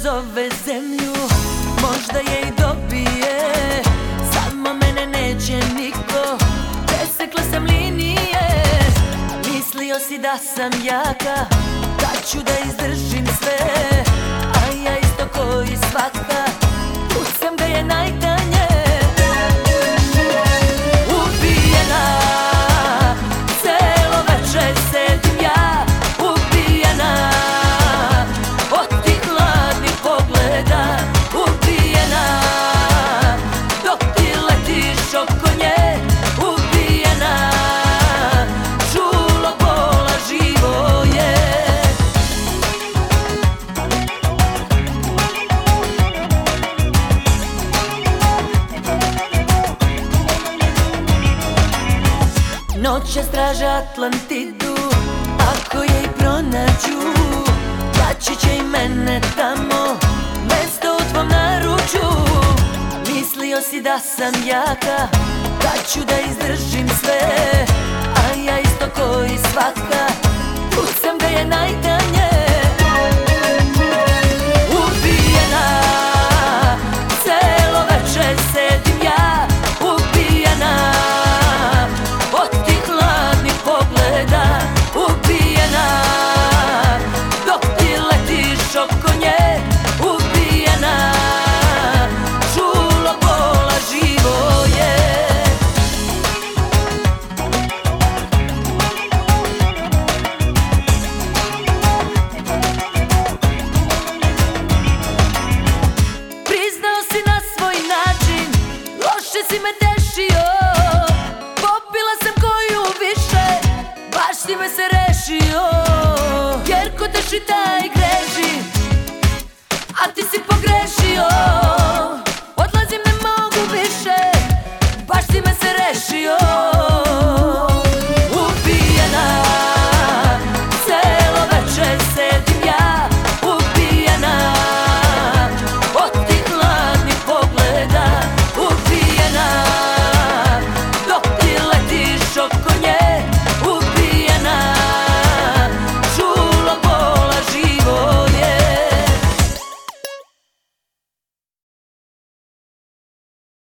zove zemlju, možda je i dobije, samo mene neće niko. Presekla sam linije, mislio si da sam jaka, da ću da izdržim sve, a ja isto ko i svaka, pucam ga je najtanje. Ubijena, celo večer sedim ja, ubijena od tih hladnih pogleda, ubijena dok ti letiš oko nje, ubijena čulo bola živo je. Noća straža Atlantidu, ako je i pronađu, naći će i mene tamo, mesto u tvom naručju. Mislio si da sam jaka, da ću da izdržim sve, a ja isto ko i svaka, pucam ga je najteže.